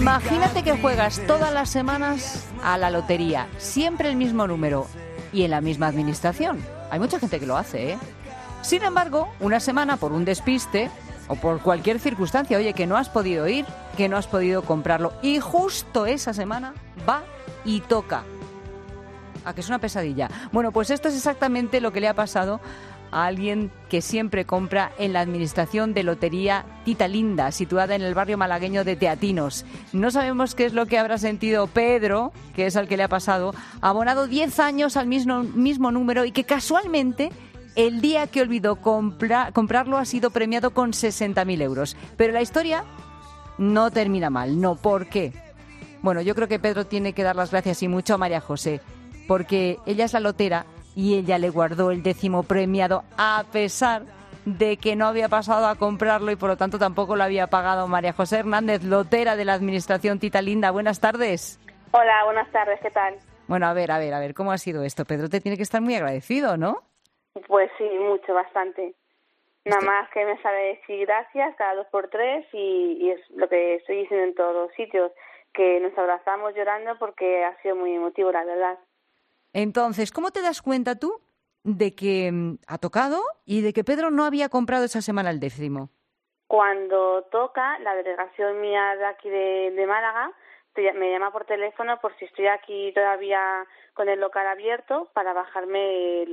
Imagínate que juegas todas las semanas a la lotería, siempre el mismo número y en la misma administración. Hay mucha gente que lo hace, ¿eh? Sin embargo, una semana por un despiste o por cualquier circunstancia, oye, que no has podido ir, que no has podido comprarlo, y justo esa semana va y toca. ¿A que es una pesadilla? Bueno, pues esto es exactamente lo que le ha pasado a alguien que siempre compra en la administración de Lotería Tita Linda, situada en el barrio malagueño de Teatinos. No sabemos qué es lo que habrá sentido Pedro, que es al que le ha pasado, abonado 10 años al mismo número y que casualmente el día que olvidó comprarlo ha sido premiado con 60.000 euros. Pero la historia no termina mal, ¿no? ¿Por qué? Bueno, yo creo que Pedro tiene que dar las gracias y mucho a María José, porque ella es la lotera y ella le guardó el 10º premiado a pesar de que no había pasado a comprarlo y por lo tanto tampoco lo había pagado. María José Hernández, lotera de la Administración Tita Linda. Buenas tardes. Hola, buenas tardes, ¿qué tal? Bueno, a ver, ¿cómo ha sido esto? Pedro te tiene que estar muy agradecido, ¿no? Pues sí, mucho, bastante. Nada más que me sabe decir gracias cada 2 por 3 y es lo que estoy diciendo en todos los sitios, que nos abrazamos llorando porque ha sido muy emotivo, la verdad. Entonces, ¿cómo te das cuenta tú de que ha tocado y de que Pedro no había comprado esa semana el 10º? Cuando toca, la delegación mía de aquí de Málaga me llama por teléfono por si estoy aquí todavía con el local abierto para bajarme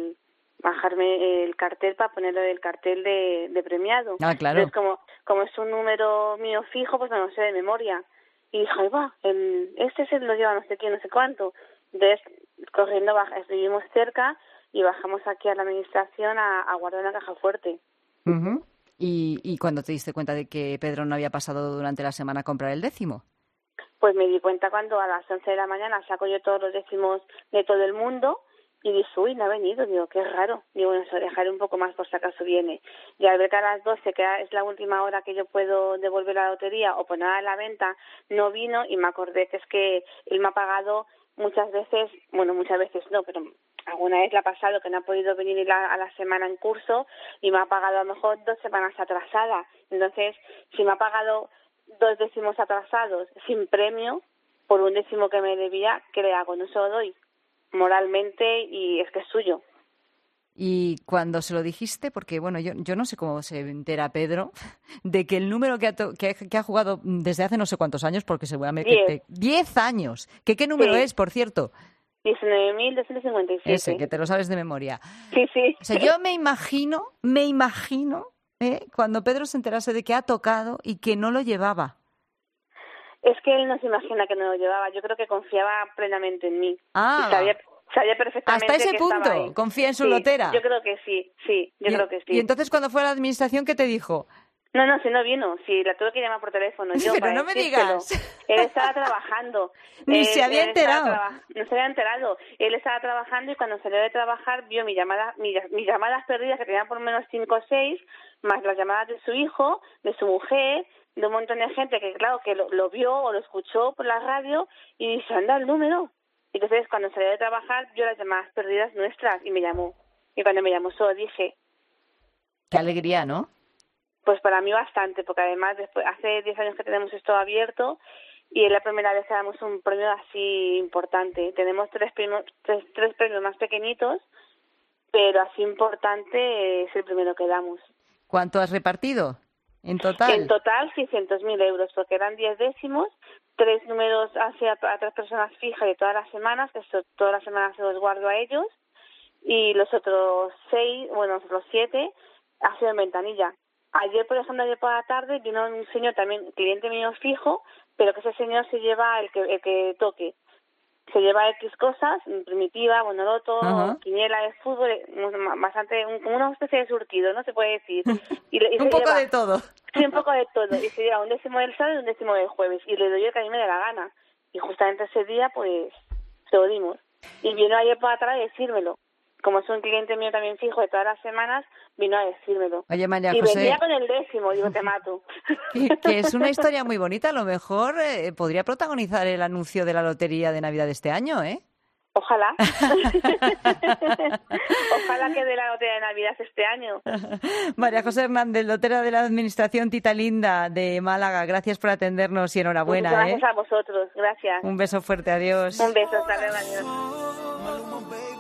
el cartel, para ponerle el cartel de premiado. Ah, claro. Entonces, como es un número mío fijo, pues no lo sé de memoria. Y dije, ahí va, este se lo lleva no sé quién, no sé cuánto. Entonces, corriendo, estuvimos cerca y bajamos aquí a la administración a guardar una caja fuerte. Uh-huh. ¿Y cuando te diste cuenta de que Pedro no había pasado durante la semana a comprar el 10º? Pues me di cuenta cuando a las 11 de la mañana saco yo todos los 10º de todo el mundo y dije, uy, no ha venido. Digo, qué raro. Digo, bueno, dejaré un poco más por si acaso viene. Y al ver que a las 12, que es la última hora que yo puedo devolver la lotería o ponerla a la venta, no vino y me acordé que es que él me ha pagado muchas veces no, pero alguna vez le ha pasado que no ha podido venir a la semana en curso y me ha pagado a lo mejor 2 semanas atrasada. Entonces, si me ha pagado 2 décimos atrasados sin premio por un 10º que me debía, ¿qué le hago? No se lo doy moralmente y es que es suyo. Y cuando se lo dijiste, porque bueno, yo no sé cómo se entera Pedro de que el número que ha jugado desde hace no sé cuántos años, porque seguramente 10 años. ¿Qué número es, por cierto? 19.257. Ese, que te lo sabes de memoria. Sí. O sea, yo me imagino, cuando Pedro se enterase de que ha tocado y que no lo llevaba. Es que él no se imagina que no lo llevaba. Yo creo que confiaba plenamente en mí. Ah, y sabía perfectamente hasta ese que punto estaba ahí. confía en su Sí, lotera. Yo creo que sí, creo que sí. Y entonces cuando fue a la administración, ¿qué te dijo? No, si no vino, si la tuve que llamar por teléfono. Yo, pero no me digas. Él estaba trabajando. Ni se había enterado. No se había enterado. Él estaba trabajando y cuando salió de trabajar vio mis llamadas perdidas, que tenían por lo menos 5 o 6, más las llamadas de su hijo, de su mujer, de un montón de gente que, claro, que lo vio o lo escuchó por la radio y dice, anda el número. Entonces, cuando salió de trabajar, vio las llamadas perdidas nuestras y me llamó. Y cuando me llamó solo dije... Qué alegría, ¿no? Pues para mí bastante, porque además después hace 10 años que tenemos esto abierto y es la primera vez que damos un premio así importante. Tenemos tres premios más pequeñitos, pero así importante es el primero que damos. ¿Cuánto has repartido en total? En total 600.000 euros, porque eran 10 décimos, 3 números hacia a 3 personas fijas de todas las semanas, que todas las semanas se los guardo a ellos, y los otros 7 ha sido en ventanilla. Ayer, por ejemplo, por la tarde vino un señor también, cliente mío fijo, pero que ese señor se lleva el que toque. Se lleva X cosas, primitiva, bonoloto, quiniela de fútbol, bastante, como una especie de surtido, ¿no? Se puede decir. Y un poco de todo. Sí, un poco de todo. Y se lleva un 10º del sábado y un 10º del jueves. Y le doy el que a mí me dé la gana. Y justamente ese día, pues, se lo dimos. Y vino ayer por atrás a decírmelo. Como es un cliente mío también fijo de todas las semanas, vino a decírmelo. Oye, María y José, venía con el 10º, digo, te mato. Que es una historia muy bonita. A lo mejor podría protagonizar el anuncio de la lotería de Navidad de este año, ¿eh? Ojalá. Ojalá que dé la lotería de Navidad este año. María José Hernández, lotera de la Administración Tita Linda de Málaga. Gracias por atendernos y enhorabuena. Muchas gracias a vosotros. Gracias. Un beso fuerte, adiós. Un beso, hasta luego, adiós.